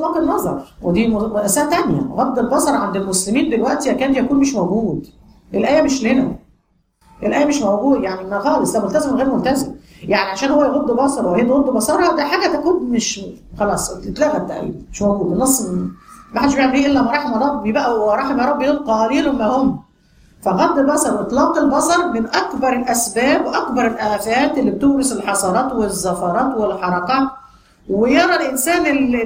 اطلاق النظر، ودي مأساة تانية. غض البصر عند المسلمين دلوقتي يكاد يكون مش موجود. الآية مش لنا، الآية مش موجود يعني ما خالص، ده ملتزم غير ملتزم. يعني عشان هو يغض بصره وهي تغض بصرها ده حاجة تكون مش خلاص اتلغت تقريبا، مش موجود. النص ما حدش بيعمل ايه الا ما رحم ربي بقى، ورحم ربي دول قليل ما هم. فغض البصر واطلاق البصر من اكبر الاسباب واكبر الافات اللي بتورث الحسرات والزفرات والحركات. ويرى الانسان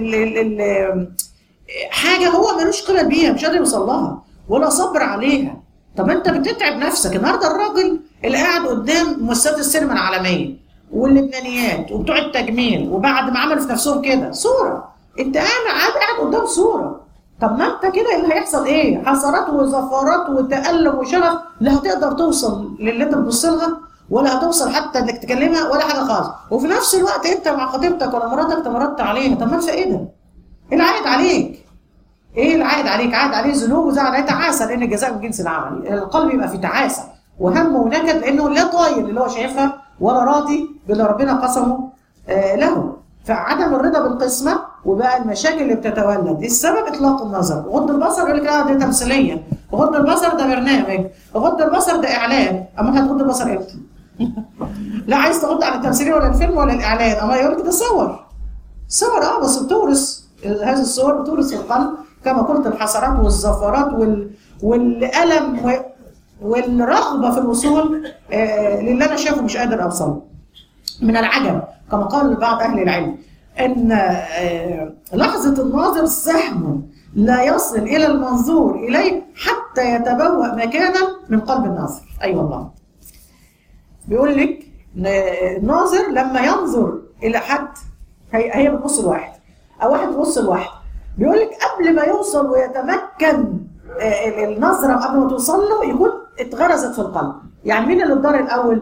حاجه هو ملوش قيمه بيها، مش قادر يوصل لها ولا صبر عليها. طب انت بتتعب نفسك. النهارده الراجل اللي قاعد قدام مؤسسات السينما العالميه واللبنانيات وبتوع التجميل، وبعد ما عملوا في نفسهم كده صوره، انت قاعد قدام صوره. طب ما انت كده اللي هيحصل ايه؟ حسرات وزفرات وتألم وشغف، لا هتقدر توصل للي انت بتبص لها ولا هتوصل حتى انك تكلمها ولا حاجه خالص. وفي نفس الوقت انت مع خطيبتك ولا مراتك تمردت عليها. طب ما الفائده؟ ايه العائد عليك؟ ايه العائد عليك؟ عائد عليه ذنوب وزعل عليه تعاسه، لان الجزاء من جنس العمل. القلب يبقى في تعاسه وهم ونكد لانه لا طايل اللي هو شايفها ولا راضي باللي ربنا قسمه له. فعدم الرضا بالقسمه وبقى المشاكل اللي بتتولد. السبب اطلاق النظر. غض البصر يقول لك لا دي تمثيليه، غض البصر ده برنامج، غض البصر ده اعلان. اما هتغض البصر امتى؟ لا عايز تغض عن التمثيليه ولا الفيلم ولا الاعلان، اما يقول لك ده صور بس بتورث هذه الصور بتورث القلب كما قلت الحسرات والزفرات والالم والرغبه في الوصول للي انا شايفه مش قادر اوصله. من العجب كما قال بعض اهل العلم ان لحظه الناظر سهم لا يصل الى المنظور اليه حتى يتبوأ مكانا من قلب الناظر. اي والله. بيقول لك الناظر لما ينظر الى حد، هي بتبص لواحد او واحد بيبص لواحد، بيقول لك قبل ما يوصل ويتمكن النظره قبل ما توصل له يكون اتغرزت في القلب. يعني مين اللي اتضر الاول؟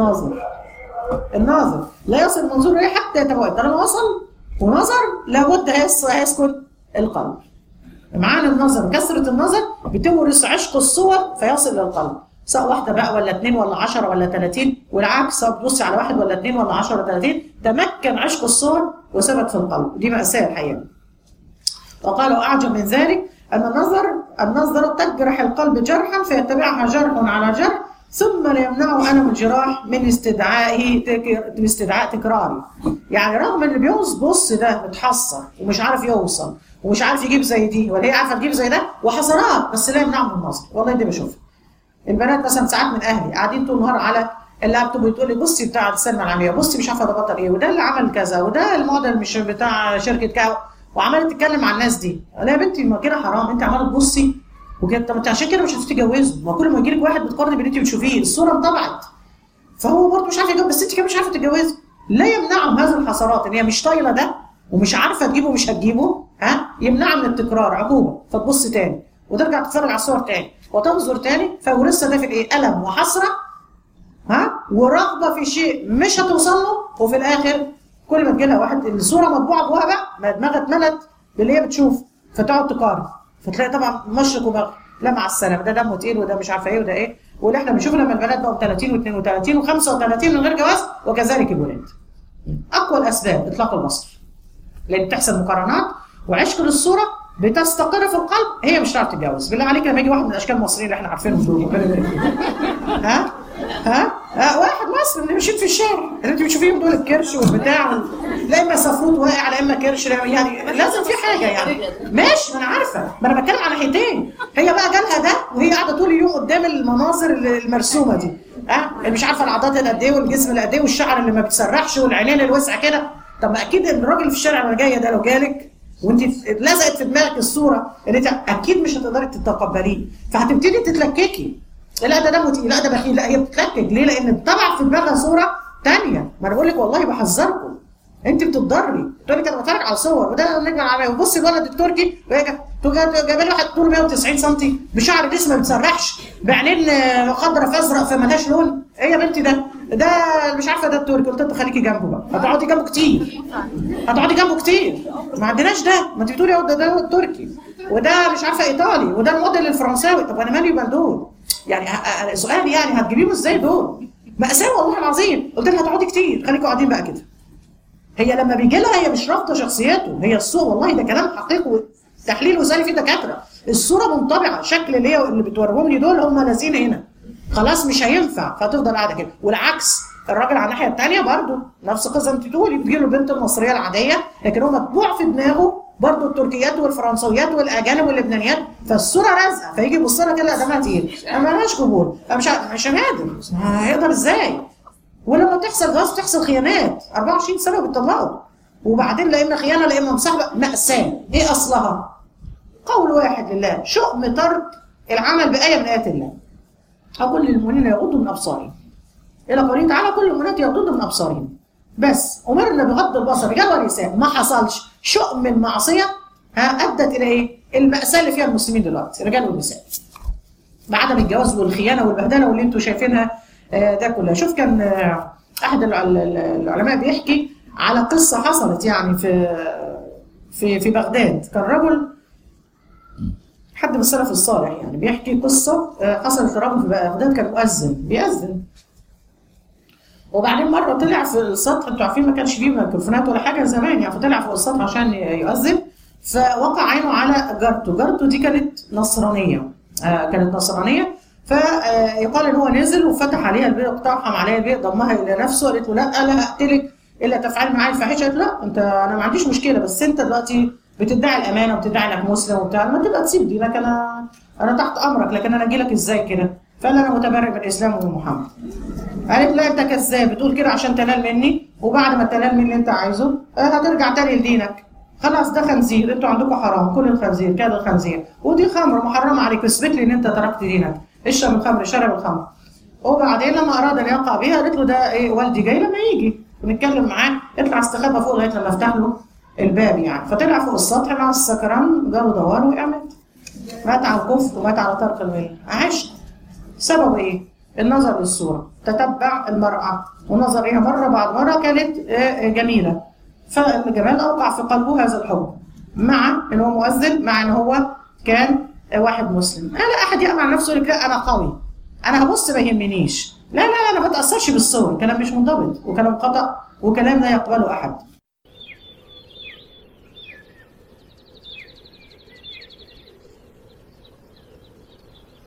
الناظر لا يصل المنظور اليه حتى يتبوأ. طالما وصل ونظر لابد هيسكن القلب. معنى النظر كثره النظر بتورث عشق الصور فيصل للقلب، سواء واحده بقى ولا 2 ولا 10 ولا 30، والعكس سواء تبصي على 1 ولا 2 ولا 10 ولا 30، تمكن عشق الصور وثبت في القلب. دي مأساة الحقيقه. وقالوا اعجب من ذلك ان النظر تجرح القلب جرحا فيتبعها جرح على جرح ثم لا يمنعه ألم الجراح من استدعاء تكراره. يعني رغم اللي بيبص ده متحصر ومش عارف يوصل ومش عارف يجيب زي دي ولا هي عارفه تجيب زي ده وحسرات، بس لا يمنعه من النظر. والله دي بشوفها. البنات مثلا ساعات من اهلي قاعدين طول النهار على اللابتوب وتقول لي بصي بتاع السينما العالميه، بصي مش عارفه ده بطل ايه، وده اللي عمل كذا، وده الموديل مش بتاع شركه كذا، وعماله تتكلم عن الناس دي. لا يا بنتي ما كده حرام، انت عماله تبصي وكده. طب انت عشان كده مش هتتجوزوا، ما كل ما يجي لك واحد بتقارني باللي انت بتشوفيه، الصوره انطبعت فهو برضه مش عارف يتجوز، بس انت كمان مش عارفه تتجوزي. لا يمنعهم هذه الحسرات ان هي مش طايله ده ومش عارفه تجيبه مش هتجيبه، يمنعها من التكرار عقوبه، فتبص تاني وترجع تتفرج على الصور تاني وتنظر تاني، فورثها ده في الايه؟ الم وحسره ورغبه في شيء مش هتوصل له، وفي الاخر كل ما تجي لها واحد الصوره مطبوعه جواها بقى ما دماغها اتملت باللي هي بتشوف، فتقعد تقارن، فتلاقي طبعا مشرق ومغرب. لا مع السلامه، ده دمه تقيل وده مش عارفه ايه وده ايه، واللي احنا بنشوف لما البنات بقوا 30 و32 و35 من غير جواز، وكذلك الولاد. اقوى الاسباب اطلاق البصر، لان بتحصل مقارنات وعشق للصوره بتستقر في القلب، هي مش هتعرف تتجوز. بالله عليك لما يجي واحد من الاشكال المصريين اللي احنا عارفينهم دول واحد مصري اللي ماشيين في الشارع اللي انت بتشوفيهم دول، الكرش والبتاع، لا اما سفروت واقع على اما كرش، يعني لازم في حاجه يعني. ماشي، ما انا عارفه، ما انا بتكلم على ناحيتين. هي بقى جالها ده وهي قاعده طول اليوم قدام المناظر المرسومه دي، اللي مش عارفه العضلات اللي قد ايه والجسم اللي قد ايه والشعر اللي ما بتسرحش والعينين الواسعه كده. طب ما اكيد الراجل في الشارع اللي جايه ده لو جالك وانت لزقت في دماغك الصوره اللي انت اكيد مش هتقدري تتقبليه، فهتبتدي تتلككي. لا ده دمه تقيل، لا ده بخيل، لا هي بتتلكك ليه؟ لان طبعا في دماغها صوره ثانيه. ما انا بقول لك والله بحذركم، انت بتتضري. تقول لك انا بتفرج على صور وده النجم العربي، وبصي الولد التركي جايبه لي واحد طوله 190 سم بشعر جسم ما بيتسرحش بعينين خضرا في ازرق فمالهاش لون. ايه يا بنتي ده مش عارفه ده التركي. قلت لها خليكي جنبه بقى، هتقعدي جنبه كتير، هتقعدي جنبه كتير. ما عندناش ده، ما انت بتقولي ده التركي وده مش عارفه ايطالي وده الموديل الفرنساوي. طب انا مالي بقى دول؟ يعني سؤال، يعني هتجيبيهم ازاي دول؟ مأساة والله العظيم. قلت لها هتقعدي كتير، خليكوا قاعدين بقى كده. هي لما بيجي لها هي مش رافضه شخصيته، هي الصوره، والله ده كلام حقيقي تحليل وزاري فيه دكاتره، الصوره منطبعه، شكل اللي بتوريهم لي دول هم نازلين هنا، خلاص مش هينفع، فتفضل قاعده كده. والعكس الراجل على الناحيه الثانيه برضه نفس القصه، انت تقولي بتجي له البنت المصريه العاديه، لكن هو مطبوع في دماغه برضه التركيات والفرنسويات والاجانب واللبنانيات، فالصوره رازقه، فيجي يبص لها كده قدامها تقيل، ما لهاش قبول، مش هنقدر، هيقدر ازاي؟ ولما تحصل غصب تحصل خيانات 24 سنه بيطلقوا، وبعدين لا اما خيانه لا اما مصاحبه، ماساه. ايه اصلها؟ قول واحد لله، شؤم ترك العمل بايه من ايات الله. اقول للمؤمنين يغضوا من ابصارهم، الى قوله تعالى كل المؤمنات يغضضن من ابصارهم. بس امرنا بغض البصر رجال ونساء، ما حصلش شؤم من معصيه ادت الى ايه؟ الماساه اللي فيها المسلمين دلوقتي الرجال والنساء، بعدم الجواز والخيانه والبهدله واللي انتم شايفينها ده كلها. شوف كان احد العلماء بيحكي على قصه حصلت يعني في بغداد. كان رجل حد من السلف الصالح يعني بيحكي قصه حصلت لرجل في بغداد كان مؤذن بيأذن، وبعدين مره طلع في السطح، انتوا عارفين ما كانش فيه ميكروفونات ولا حاجه زمان يعني، فطلع فوق السطح عشان يؤذن، فوقع عينه على جارته دي كانت نصرانيه، فيقال ان هو نزل وفتح عليها البيت، اقتحم عليها البيت، ضمها الى نفسه، قالت له لا هقتلك الا تفعل معايا الفاحشه. قالت لا انا ما عنديش مشكله، بس انت دلوقتي بتدعي الامانه وبتدعي انك مسلم وبتاع، ما تبقى تسيب دينك، انا تحت امرك، لكن انا اجي لك ازاي كده؟ فقال انا متبرئ من الاسلام ومن محمد. قالت لا انت كذاب، بتقول كده عشان تنال مني، وبعد ما تنال مني اللي انت عايزه هترجع تاني لدينك، خلاص ده خنزير، انتوا عندكم حرام، كل الخنزير كان الخنزير، ودي خمر محرمه عليك، اثبت لي ان انت تركت دينك، اشرب الخمر، شرب الخمر. وبعدين لما اراد ان يقع بها قالت له ده ايه والدي جاي لما يجي ونتكلم معاه، اطلع استخبى فوق لغايه لما افتح له الباب يعني. فطلع فوق السطح مع السكران، جاله دوار وقع مات على الكفر ومات على ترك المله. عشق سبب ايه؟ النظر للصوره، تتبع المراه ونظر اليها مره بعد مره كانت جميله، فالجمال اوقع في قلبه هذا الحب، مع ان هو مؤذن، مع ان هو كان واحد مسلم. لا احد يأمن نفسه يقول لك لا انا قوي، انا هبص ما يهمنيش، لا انا ما بتاثرش بالصور، كلام مش منضبط وكلام خطا وكلام لا يقبله احد.